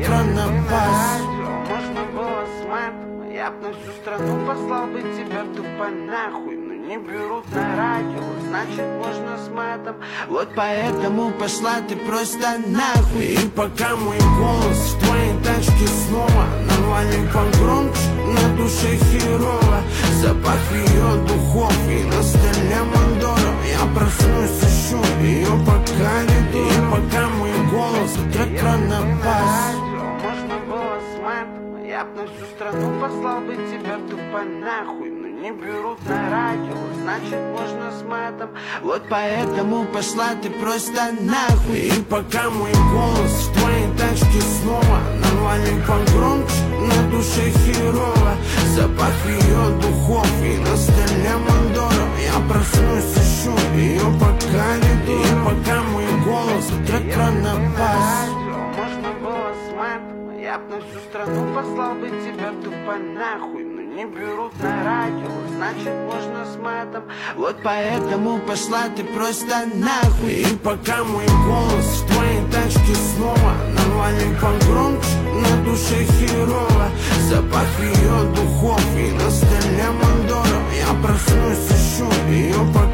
напасть. Можно было с матом, я б на всю страну послал бы тебя тупо нахуй. Но не берут на радио, значит можно с матом. Вот поэтому пошла ты просто нахуй. И пока мой голос в твоей тачке снова навален погромче, на душе херово. Запах ее духов и на столе Мандора. Я проснусь, ищу ее по коридору. И пока мой голос напасть. Можно было с матом, я б на всю страну послал бы тебя тупо нахуй. Но не берут на радио, значит можно с матом. Вот поэтому пошла ты просто нахуй. И пока мой голос в твоей тачке снова навален погромче, на душе херово. Запах ее духов и на столе Мандора. Я проснусь, ищу ее по коридору. И пока мой голос напасть. Можно было с матом, я б на всю страну послал бы тебя тупо нахуй. Но не берут на радио, значит можно с матом. Вот поэтому пошла ты просто нахуй. И пока мой голос в твоей тачке снова навален погромче, на душе херово. Запах ее духов и на столе Мандора. Я проснусь, ищу ее по